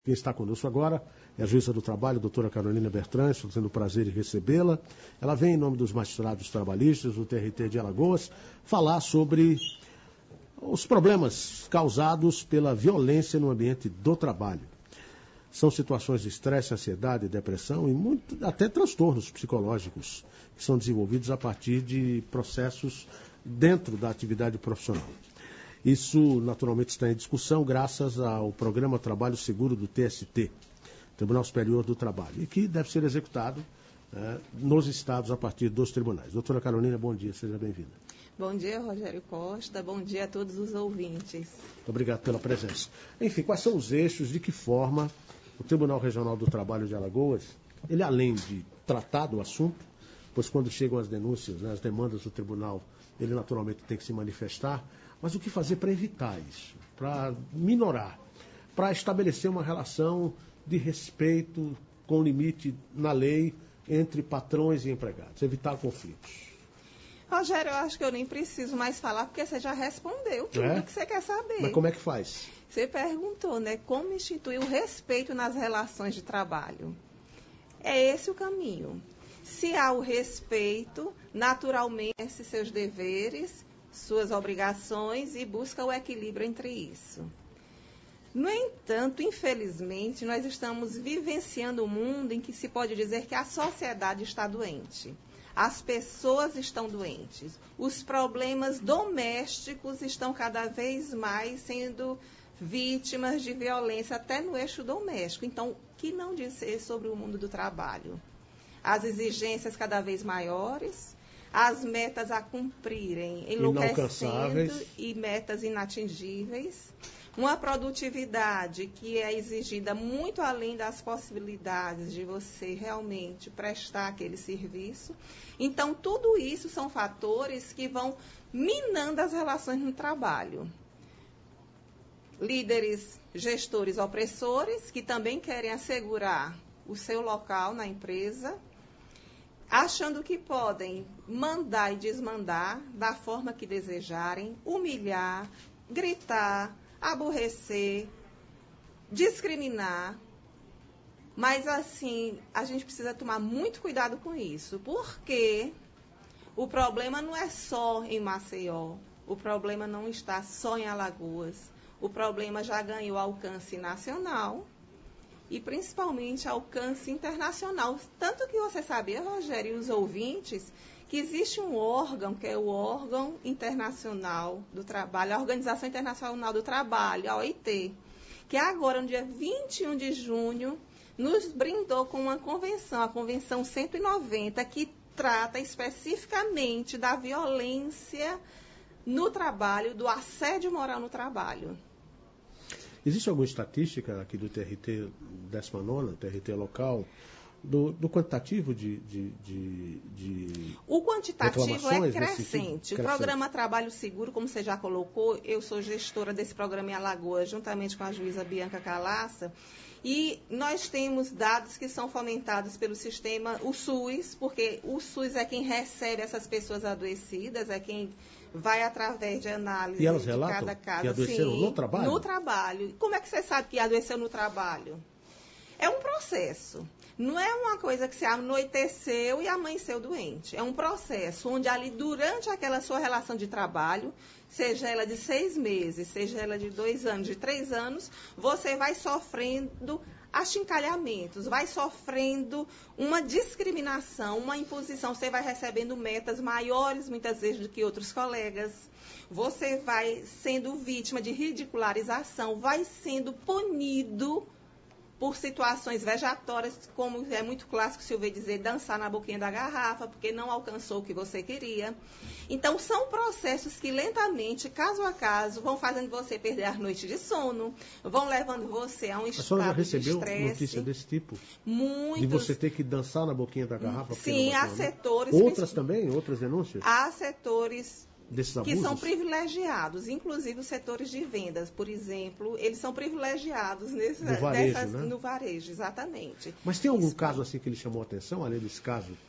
Quem está conosco agora é a juíza do trabalho, a doutora Carolina Bertrand. Estou tendo o prazer de recebê-la. Ela vem em nome dos magistrados trabalhistas do TRT de Alagoas falar sobre os problemas causados pela violência no ambiente do trabalho. São situações de estresse, ansiedade, depressão e até transtornos psicológicos que são desenvolvidos a partir de processos dentro da atividade profissional. Isso, naturalmente, está em discussão graças ao Programa Trabalho Seguro do TST, Tribunal Superior do Trabalho, e que deve ser executado nos estados a partir dos tribunais. Doutora Carolina, bom dia, seja bem-vinda. Bom dia, Rogério Costa, bom dia a todos os ouvintes. Muito obrigado pela presença. Enfim, quais são os eixos, de que forma o Tribunal Regional do Trabalho de Alagoas, ele além de tratar do assunto, pois quando chegam as denúncias, as demandas do tribunal, ele naturalmente tem que se manifestar, mas o que fazer para evitar isso, para minorar, para estabelecer uma relação de respeito com limite na lei entre patrões e empregados, evitar conflitos? Rogério, eu acho que eu nem preciso mais falar, porque você já respondeu tudo que você quer saber. Mas como é que faz? Você perguntou, né, como instituir o respeito nas relações de trabalho. É esse o caminho. Se há o respeito, naturalmente, seus deveres, suas obrigações e busca o equilíbrio entre isso. No entanto, infelizmente, nós estamos vivenciando um mundo em que se pode dizer que a sociedade está doente. As pessoas estão doentes. Os problemas domésticos estão cada vez mais sendo vítimas de violência, até no eixo doméstico. Então, o que não dizer sobre o mundo do trabalho? As exigências cada vez maiores, as metas a cumprirem enlouquecendo e metas inatingíveis, uma produtividade que é exigida muito além das possibilidades de você realmente prestar aquele serviço. Então, tudo isso são fatores que vão minando as relações no trabalho. Líderes, gestores opressores, que também querem assegurar o seu local na empresa, achando que podem mandar e desmandar da forma que desejarem, humilhar, gritar, aborrecer, discriminar. Mas, assim, a gente precisa tomar muito cuidado com isso, porque o problema não é só em Maceió, o problema não está só em Alagoas, o problema já ganhou alcance nacional e principalmente alcance internacional. Tanto que você sabia, Rogério, e os ouvintes, que existe um órgão, que é o órgão internacional do trabalho, a Organização Internacional do Trabalho, a OIT, que agora, no dia 21 de junho, nos brindou com uma convenção, a Convenção 190, que trata especificamente da violência no trabalho, do assédio moral no trabalho. Existe alguma estatística aqui do TRT 19ª, TRT local, do quantitativo O quantitativo é crescente. O programa Trabalho Seguro, como você já colocou, eu sou gestora desse programa em Alagoas, juntamente com a juíza Bianca Calaça, e nós temos dados que são fomentados pelo sistema, o SUS, porque o SUS é quem recebe essas pessoas adoecidas, é quem vai através de análise e elas de relatam cada caso. Que adoeceram no trabalho? No trabalho. Como é que você sabe que adoeceu no trabalho? É um processo. Não é uma coisa que se anoiteceu e amanheceu doente. É um processo onde ali, durante aquela sua relação de trabalho, seja ela de 6 meses, seja ela de 2 anos, de 3 anos, você vai sofrendo achincalhamentos, vai sofrendo uma discriminação, uma imposição. Você vai recebendo metas maiores, muitas vezes, do que outros colegas. Você vai sendo vítima de ridicularização, vai sendo punido por situações vejatórias, como é muito clássico se ouvir dizer, dançar na boquinha da garrafa, porque não alcançou o que você queria. Então, são processos que lentamente, caso a caso, vão fazendo você perder as noites de sono, vão levando você a um estado de estresse. A senhora já recebeu notícia desse tipo? Muitos. De você ter que dançar na boquinha da garrafa? Sim, há setores... Outras também? Outras denúncias? Há setores que são privilegiados, inclusive os setores de vendas, por exemplo, eles são privilegiados no varejo, no varejo, exatamente. Mas tem algum caso assim que ele chamou a atenção, além desse caso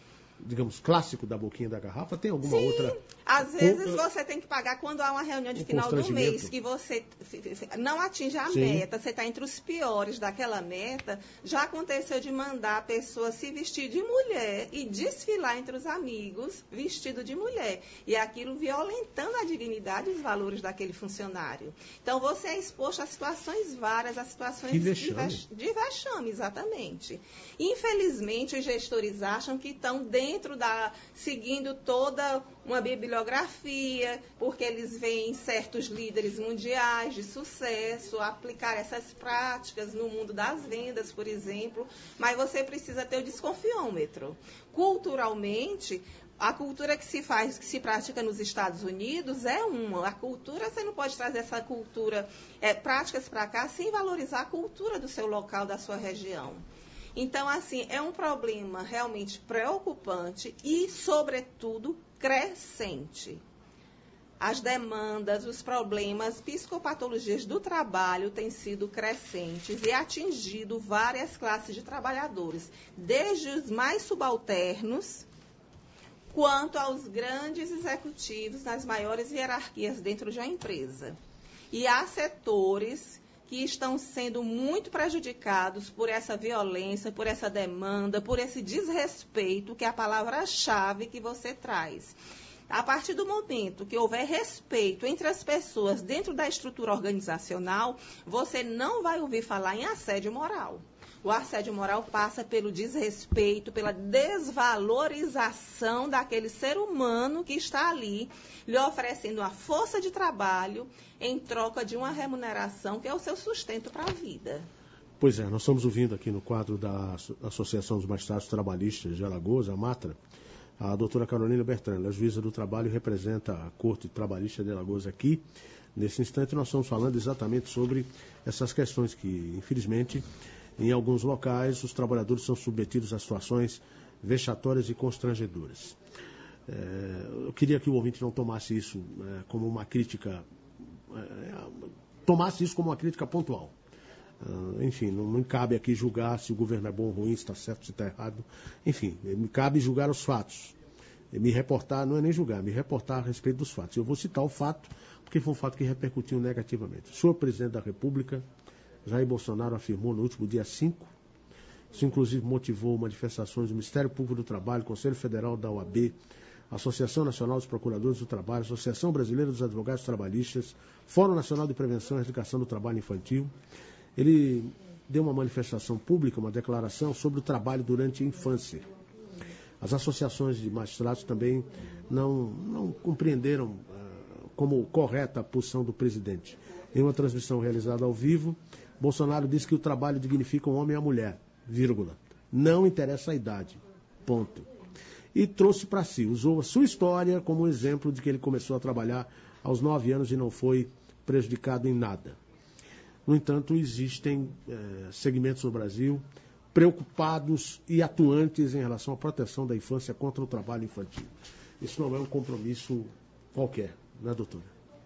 digamos, clássico da boquinha da garrafa? Tem alguma Sim, outra? Às vezes você tem que pagar quando há uma reunião de final do mês, que você não atinge a meta, você está entre os piores daquela meta. Já aconteceu de mandar a pessoa se vestir de mulher e desfilar entre os amigos vestido de mulher. E aquilo violentando a dignidade e os valores daquele funcionário. Então você é exposto a situações várias, a situações de vexame, exatamente. Infelizmente, os gestores acham que estão seguindo toda uma bibliografia, porque eles veem certos líderes mundiais de sucesso aplicar essas práticas no mundo das vendas, por exemplo, mas você precisa ter o desconfiômetro. Culturalmente, a cultura que se pratica nos Estados Unidos é uma. A cultura, você não pode trazer essa cultura, práticas para cá, sem valorizar a cultura do seu local, da sua região. Então, assim, é um problema realmente preocupante e, sobretudo, crescente. As demandas, os problemas, psicopatologias do trabalho têm sido crescentes e atingido várias classes de trabalhadores, desde os mais subalternos, quanto aos grandes executivos nas maiores hierarquias dentro de uma empresa. E há setores que estão sendo muito prejudicados por essa violência, por essa demanda, por esse desrespeito, que é a palavra-chave que você traz. A partir do momento que houver respeito entre as pessoas dentro da estrutura organizacional, você não vai ouvir falar em assédio moral. O assédio moral passa pelo desrespeito, pela desvalorização daquele ser humano que está ali, lhe oferecendo uma força de trabalho em troca de uma remuneração que é o seu sustento para a vida. Pois é, nós estamos ouvindo aqui no quadro da Associação dos Magistrados Trabalhistas de Alagoas, a MATRA, a doutora Carolina Bertrand, ela é juíza do trabalho e representa a Corte Trabalhista de Alagoas aqui. Nesse instante nós estamos falando exatamente sobre essas questões que, infelizmente, em alguns locais, os trabalhadores são submetidos a situações vexatórias e constrangedoras. Eu queria que o ouvinte não tomasse isso como uma crítica, tomasse isso como uma crítica pontual. Enfim, não cabe aqui julgar se o governo é bom ou ruim, se está certo, se está errado. Enfim, me cabe julgar os fatos. Me reportar, não é nem julgar, me reportar a respeito dos fatos. Eu vou citar o fato, porque foi um fato que repercutiu negativamente. O senhor presidente da República, Jair Bolsonaro, afirmou no último dia 5, isso inclusive motivou manifestações do Ministério Público do Trabalho, Conselho Federal da OAB, Associação Nacional dos Procuradores do Trabalho, Associação Brasileira dos Advogados Trabalhistas, Fórum Nacional de Prevenção e Erradicação do Trabalho Infantil. Ele deu uma manifestação pública, uma declaração sobre o trabalho durante a infância. As associações de magistrados também não compreenderam como correta a posição do presidente. Em uma transmissão realizada ao vivo, Bolsonaro disse que o trabalho dignifica o homem e a mulher, vírgula. Não interessa a idade, ponto. E trouxe para si, usou a sua história como exemplo de que ele começou a trabalhar aos 9 anos e não foi prejudicado em nada. No entanto, existem segmentos no Brasil preocupados e atuantes em relação à proteção da infância contra o trabalho infantil. Isso não é um compromisso qualquer, né, doutora?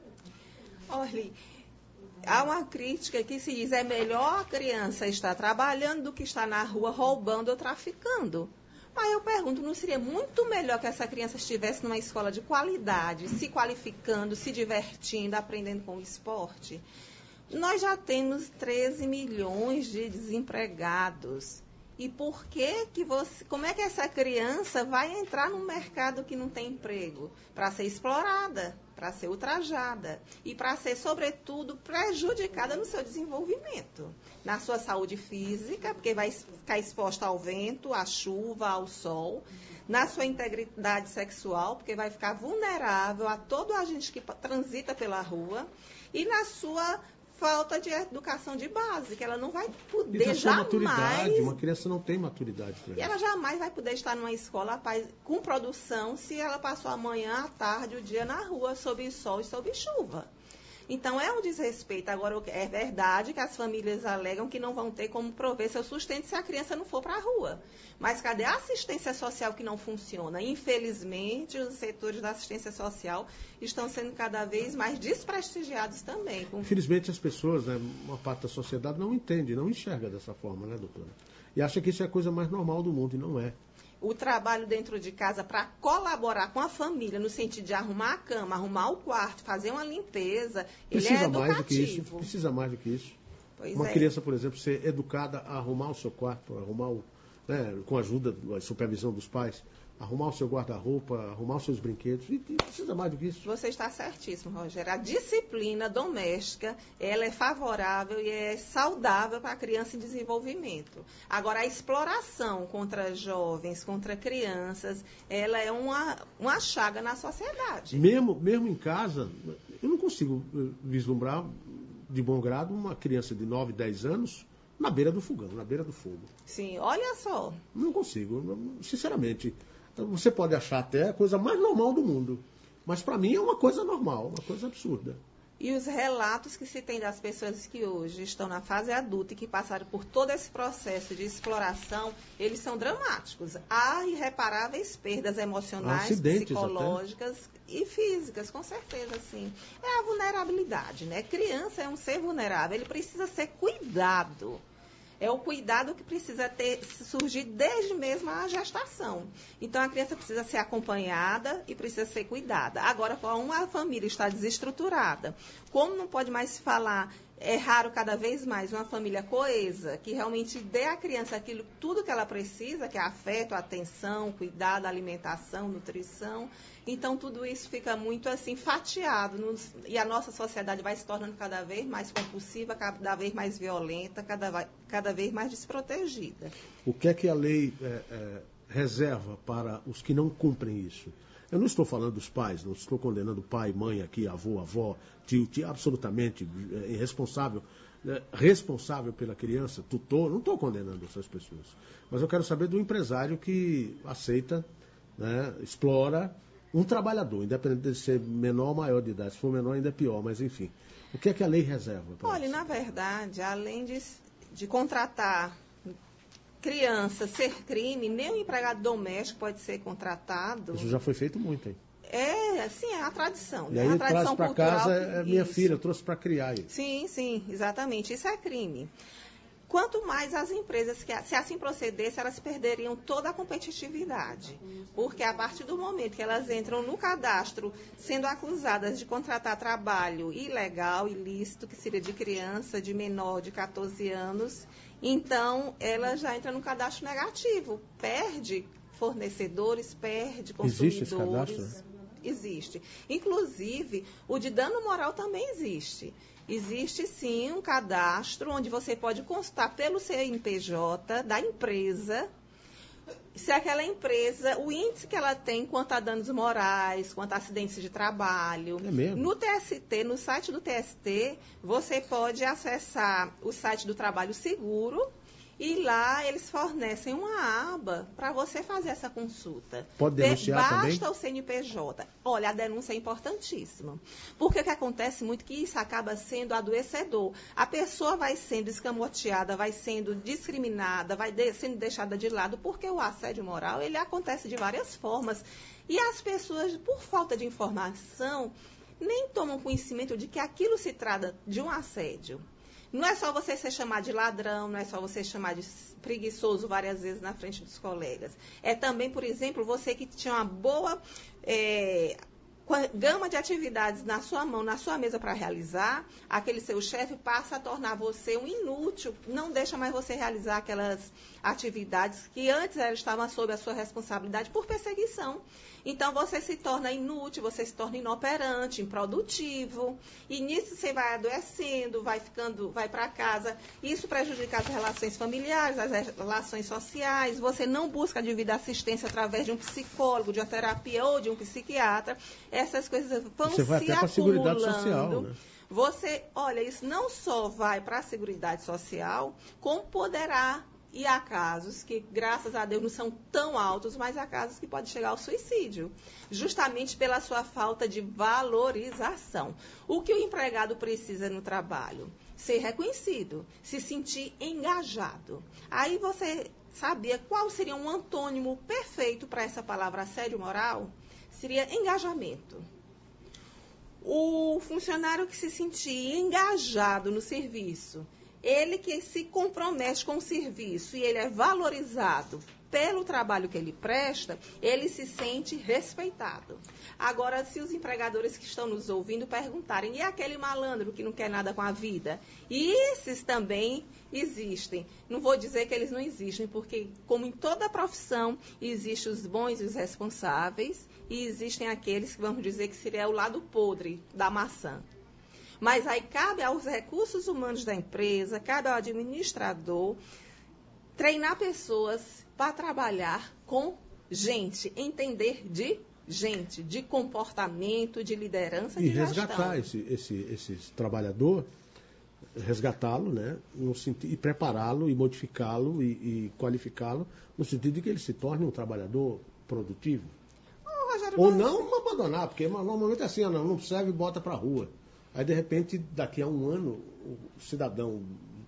Orly, há uma crítica que se diz: é melhor a criança estar trabalhando do que estar na rua roubando ou traficando. Mas eu pergunto, não seria muito melhor que essa criança estivesse numa escola de qualidade, se qualificando, se divertindo, aprendendo com o esporte? Nós já temos 13 milhões de desempregados. E por como é que essa criança vai entrar num mercado que não tem emprego? Para ser explorada, para ser ultrajada e para ser, sobretudo, prejudicada no seu desenvolvimento. Na sua saúde física, porque vai ficar exposta ao vento, à chuva, ao sol. Na sua integridade sexual, porque vai ficar vulnerável a todo agente que transita pela rua. E na sua falta de educação de base, que ela não vai poder jamais... Uma criança não tem maturidade para isso. E ela jamais vai poder estar numa escola com produção se ela passou a manhã, a tarde, o dia na rua, sob sol e sob chuva. Então, é um desrespeito. Agora, é verdade que as famílias alegam que não vão ter como prover seu sustento se a criança não for para a rua. Mas cadê a assistência social que não funciona? Infelizmente, os setores da assistência social estão sendo cada vez mais desprestigiados também. Infelizmente, as pessoas, uma parte da sociedade não entende, não enxerga dessa forma, né, doutora? E acha que isso é a coisa mais normal do mundo, e não é. o trabalho dentro de casa para colaborar com a família, no sentido de arrumar a cama, arrumar o quarto, fazer uma limpeza, ele é educativo. Precisa mais do que isso. Pois uma criança, por exemplo, ser educada a arrumar o seu quarto, com a ajuda, a supervisão dos pais, arrumar o seu guarda-roupa, arrumar os seus brinquedos, e precisa mais do que isso. Você está certíssimo, Rogério. A disciplina doméstica, ela é favorável e é saudável para a criança em desenvolvimento. Agora, a exploração contra jovens, contra crianças, ela é uma chaga na sociedade. Mesmo em casa, eu não consigo vislumbrar de bom grado uma criança de 9, 10 anos na beira do fogão, na beira do fogo. Sim, olha só. Não consigo, sinceramente. Você pode achar até a coisa mais normal do mundo, mas para mim é uma coisa normal, uma coisa absurda. E os relatos que se tem das pessoas que hoje estão na fase adulta e que passaram por todo esse processo de exploração, eles são dramáticos. Há irreparáveis perdas emocionais, psicológicas e físicas, com certeza, sim. É a vulnerabilidade, né? Criança é um ser vulnerável, ele precisa ser cuidado. É o cuidado que precisa surgir desde mesmo a gestação. Então, a criança precisa ser acompanhada e precisa ser cuidada. Agora, como a família está desestruturada, como não pode mais se falar, é raro cada vez mais uma família coesa, que realmente dê à criança tudo que ela precisa, que é afeto, atenção, cuidado, alimentação, nutrição. Então, tudo isso fica muito assim fatiado e a nossa sociedade vai se tornando cada vez mais compulsiva, cada vez mais violenta, cada vez mais desprotegida. O que é que a lei reserva para os que não cumprem isso? Eu não estou falando dos pais, não estou condenando pai, mãe aqui, avô, avó, tio, absolutamente irresponsável, responsável pela criança, tutor, não estou condenando essas pessoas. Mas eu quero saber do empresário que aceita, explora um trabalhador, independente de ser menor ou maior de idade. Se for menor, ainda é pior, mas enfim. O que é que a lei reserva? Olha, na verdade, além de contratar criança ser crime, nem o empregado doméstico pode ser contratado. Isso já foi feito muito, hein? É a tradição. E aí a tradição traz para casa, é minha filha, eu trouxe para criar isso. Sim, exatamente. Isso é crime. Quanto mais as empresas, se assim procedesse, elas perderiam toda a competitividade. Porque a partir do momento que elas entram no cadastro, sendo acusadas de contratar trabalho ilegal, ilícito, que seria de criança, de menor de 14 anos, então ela já entra no cadastro negativo. Perde fornecedores, perde consumidores. Existe esse cadastro? Existe. Inclusive, o de dano moral também existe. Existe, sim, um cadastro onde você pode constar pelo CNPJ da empresa, se aquela empresa, o índice que ela tem quanto a danos morais, quanto a acidentes de trabalho. É mesmo? No TST, no site do TST, você pode acessar o site do Trabalho Seguro, e lá eles fornecem uma aba para você fazer essa consulta. Pode denunciar também? Basta o CNPJ. Olha, a denúncia é importantíssima. Porque o que acontece muito é que isso acaba sendo adoecedor. A pessoa vai sendo escamoteada, vai sendo discriminada, vai sendo deixada de lado, porque o assédio moral, ele acontece de várias formas. E as pessoas, por falta de informação, nem tomam conhecimento de que aquilo se trata de um assédio. Não é só você ser chamado de ladrão, não é só você chamar de preguiçoso várias vezes na frente dos colegas. É também, por exemplo, você que tinha uma boa gama de atividades na sua mão, na sua mesa para realizar, aquele seu chefe passa a tornar você um inútil, não deixa mais você realizar aquelas atividades que antes estavam sob a sua responsabilidade por perseguição. Então, você se torna inútil, você se torna inoperante, improdutivo, e nisso você vai adoecendo, vai para casa. Isso prejudica as relações familiares, as relações sociais. Você não busca a devida assistência através de um psicólogo, de uma terapia ou de um psiquiatra. Essas coisas vão você vai se até acumulando. Para a Seguridade Social, né? Isso não só vai para a Seguridade Social, como poderá. E há casos que, graças a Deus, não são tão altos, mas há casos que podem chegar ao suicídio, justamente pela sua falta de valorização. O que o empregado precisa no trabalho? Ser reconhecido, se sentir engajado. Aí você sabia qual seria um antônimo perfeito para essa palavra assédio moral? Seria engajamento. O funcionário que se sentir engajado no serviço, Ele que se compromete com o serviço e ele é valorizado pelo trabalho que ele presta, ele se sente respeitado. Agora, se os empregadores que estão nos ouvindo perguntarem, e aquele malandro que não quer nada com a vida? E esses também existem. Não vou dizer que eles não existem, porque, como em toda profissão, existem os bons e os responsáveis, e existem aqueles que vamos dizer que seria o lado podre da maçã. Mas aí cabe aos recursos humanos da empresa, cabe ao administrador, treinar pessoas para trabalhar com gente, entender de gente, de comportamento, de liderança, de gestão. E resgatar esse trabalhador, resgatá-lo, né, e prepará-lo, e modificá-lo, e qualificá-lo, no sentido de que ele se torne um trabalhador produtivo. Rogério, ou não abandonar, porque normalmente é assim, não serve e bota para a rua. Aí, de repente, daqui a um ano, o cidadão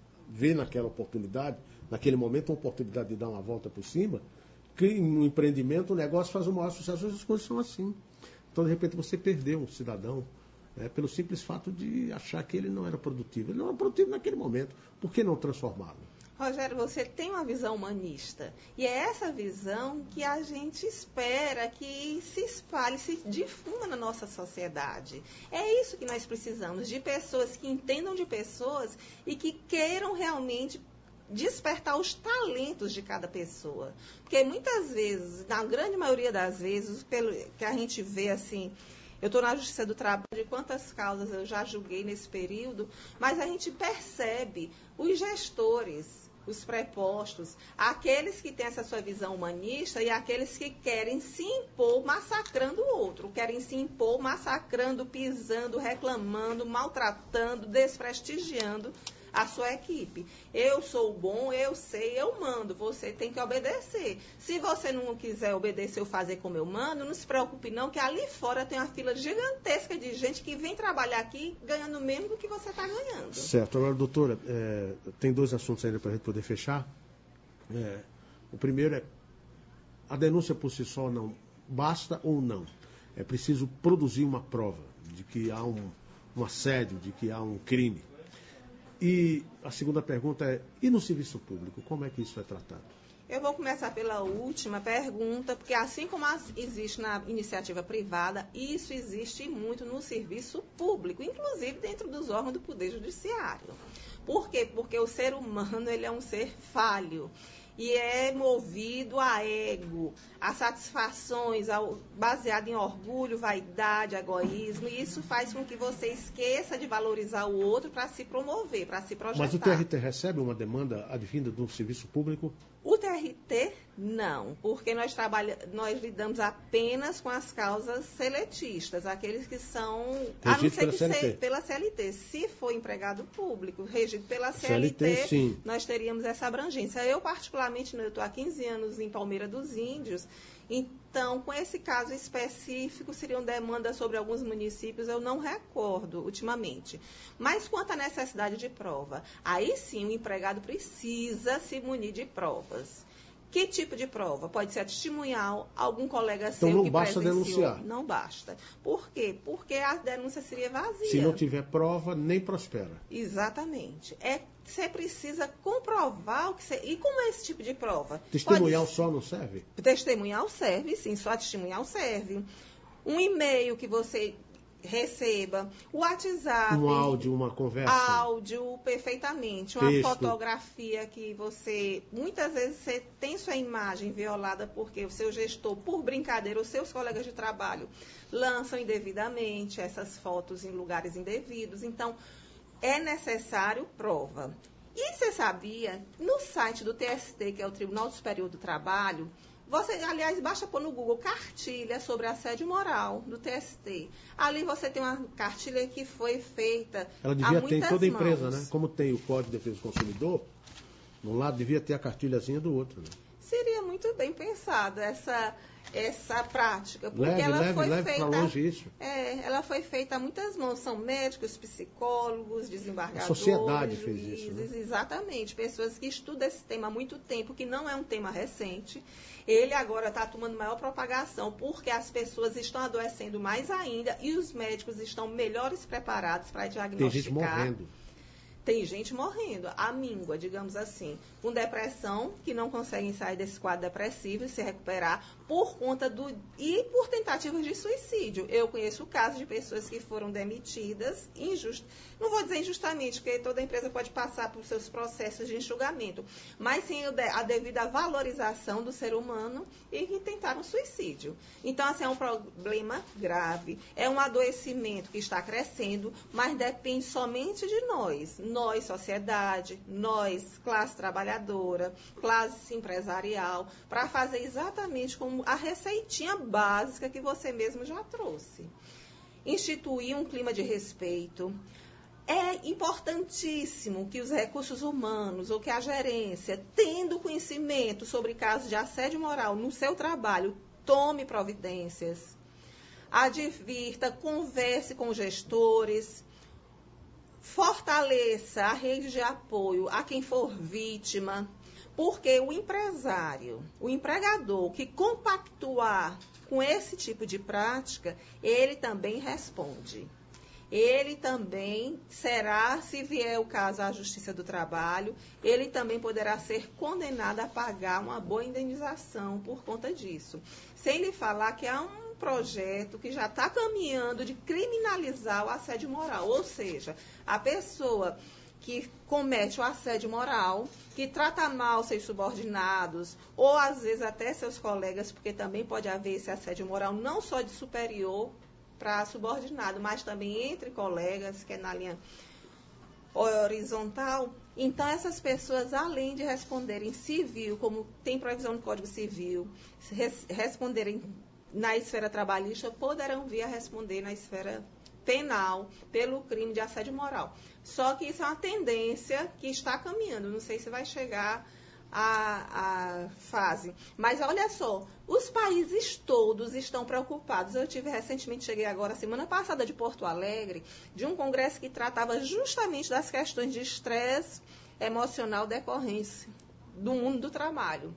vê naquela oportunidade, naquele momento, uma oportunidade de dar uma volta por cima, cria um empreendimento, o negócio faz o maior sucesso, as coisas são assim. Então, de repente, você perdeu um cidadão, né, pelo simples fato de achar que ele não era produtivo. Ele não era produtivo naquele momento. Por que não transformá-lo? Rogério, você tem uma visão humanista. E é essa visão que a gente espera que se espalhe, se difunda na nossa sociedade. É isso que nós precisamos, de pessoas que entendam de pessoas e que queiram realmente despertar os talentos de cada pessoa. Porque muitas vezes, na grande maioria das vezes, pelo que a gente vê assim, eu estou na Justiça do Trabalho, de quantas causas eu já julguei nesse período, mas a gente percebe os gestores, os prepostos, aqueles que têm essa sua visão humanista e aqueles que querem se impor massacrando o outro, querem se impor massacrando, pisando, reclamando, maltratando, desprestigiando a sua equipe. Eu sou bom, eu sei, eu mando, você tem que obedecer. Se você não quiser obedecer ou fazer como eu mando, não se preocupe não, que ali fora tem uma fila gigantesca de gente que vem trabalhar aqui ganhando menos do que você está ganhando. Certo. Agora, doutora, tem dois assuntos ainda para a gente poder fechar. O primeiro é, a denúncia por si só não basta ou não? É preciso produzir uma prova de que há um assédio, de que há um crime. E a segunda pergunta é, e no serviço público, como é que isso é tratado? Eu vou começar pela última pergunta, porque assim como existe na iniciativa privada, isso existe muito no serviço público, inclusive dentro dos órgãos do Poder Judiciário. Por quê? Porque o ser humano ele é um ser falho. E é movido a ego, a satisfações, baseado em orgulho, vaidade, egoísmo. E isso faz com que você esqueça de valorizar o outro para se promover, para se projetar. Mas o TRT recebe uma demanda advinda do serviço público? O TRT, não, porque nós lidamos apenas com as causas seletistas, aqueles que são... A não ser que seja pela CLT. Se for empregado público, regido pela CLT, sim, nós teríamos essa abrangência. Eu, particularmente, eu estou há 15 anos em Palmeira dos Índios, então, com esse caso específico, seriam demandas sobre alguns municípios, eu não recordo ultimamente. Mas quanto à necessidade de prova, aí sim o empregado precisa se munir de provas. Que tipo de prova? Pode ser a testemunhal, algum colega seu então, que não basta presenciou. Denunciar. Não basta. Por quê? Porque a denúncia seria vazia. Se não tiver prova, nem prospera. Exatamente. Você precisa comprovar o que você... E como é esse tipo de prova? Testemunhal só não serve? Testemunhal serve, sim, só testemunhal serve. Um e-mail que você receba, o WhatsApp. Um áudio, uma conversa. Áudio, perfeitamente. Uma texto. Fotografia que você... Muitas vezes você tem sua imagem violada porque o seu gestor, por brincadeira, os seus colegas de trabalho lançam indevidamente essas fotos em lugares indevidos. Então, é necessário prova. E você sabia, no site do TST, que é o Tribunal Superior do Trabalho, aliás, basta pôr no Google cartilha sobre assédio moral do TST. Ali você tem uma cartilha que foi feita Ela devia ter em toda a empresa, mãos. né? Como tem o Código de Defesa do Consumidor, de um lado devia ter a cartilhazinha do outro. Né? Seria muito bem pensada essa prática, porque leve foi para feita. longe isso. Ela foi feita a muitas mãos, são médicos, psicólogos, desembargadores. A sociedade juízes, fez isso. Né? Exatamente, pessoas que estudam esse tema há muito tempo, que não é um tema recente. Ele agora está tomando maior propagação, porque as pessoas estão adoecendo mais ainda e os médicos estão melhores preparados para diagnosticar. Tem gente morrendo. tem gente morrendo, a míngua, digamos assim, com depressão, que não conseguem sair desse quadro depressivo e se recuperar por conta e por tentativas de suicídio. Eu conheço casos de pessoas que foram demitidas, não vou dizer injustamente, porque toda empresa pode passar por seus processos de enxugamento, mas sem a devida valorização do ser humano e que tentaram suicídio. Então, assim, é um problema grave, é um adoecimento que está crescendo, mas depende somente de nós, sociedade, nós, classe trabalhadora, classe empresarial, para fazer exatamente como a receitinha básica que você mesmo já trouxe. Instituir um clima de respeito. É importantíssimo que os recursos humanos ou que a gerência, tendo conhecimento sobre casos de assédio moral no seu trabalho, tome providências, advirta, converse com gestores, fortaleça a rede de apoio a quem for vítima, porque o empresário, o empregador que compactuar com esse tipo de prática, ele também responde. Ele também será, se vier o caso à Justiça do Trabalho, ele também poderá ser condenado a pagar uma boa indenização por conta disso. Sem lhe falar que há um projeto que já está caminhando de criminalizar o assédio moral, ou seja, a pessoa que comete o assédio moral, que trata mal seus subordinados, ou às vezes até seus colegas, porque também pode haver esse assédio moral não só de superior para subordinado, mas também entre colegas, que é na linha horizontal. Então, essas pessoas, além de responderem civil, como tem previsão no Código Civil, responderem na esfera trabalhista, poderão vir a responder na esfera penal pelo crime de assédio moral. Só que isso é uma tendência que está caminhando. Não sei se vai chegar à fase. Mas olha só, os países todos estão preocupados. Eu cheguei agora, semana passada, de Porto Alegre, de um congresso que tratava justamente das questões de estresse emocional decorrência do mundo do trabalho.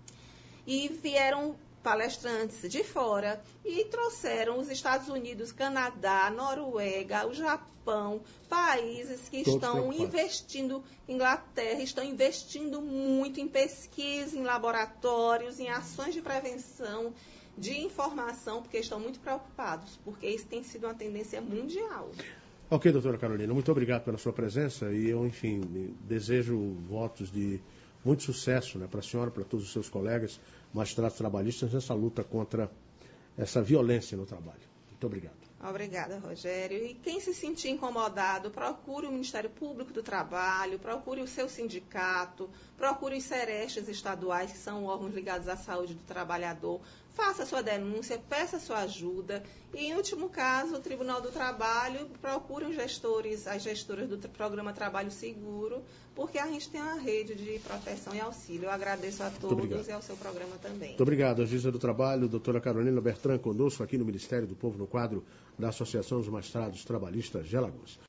E vieram palestrantes de fora e trouxeram os Estados Unidos, Canadá, Noruega, o Japão, países que estão investindo, Inglaterra, estão investindo muito em pesquisa, em laboratórios, em ações de prevenção, de informação, porque estão muito preocupados, porque isso tem sido uma tendência mundial. Ok, doutora Carolina, muito obrigado pela sua presença e eu, enfim, desejo votos de muito sucesso, né, para a senhora, para todos os seus colegas, magistrados trabalhistas, nessa luta contra essa violência no trabalho. Muito obrigado. Obrigada, Rogério. E quem se sentir incomodado, procure o Ministério Público do Trabalho, procure o seu sindicato, procure os serestes estaduais, que são órgãos ligados à saúde do trabalhador. Faça sua denúncia, peça sua ajuda. E, em último caso, o Tribunal do Trabalho, procure os gestores, as gestoras do Programa Trabalho Seguro, porque a gente tem uma rede de proteção e auxílio. Eu agradeço a todos e ao seu programa também. Muito obrigado. A Juíza do Trabalho, doutora Carolina Bertrand, conosco aqui no Ministério do Povo, no quadro da Associação dos Magistrados Trabalhistas de Alagoas.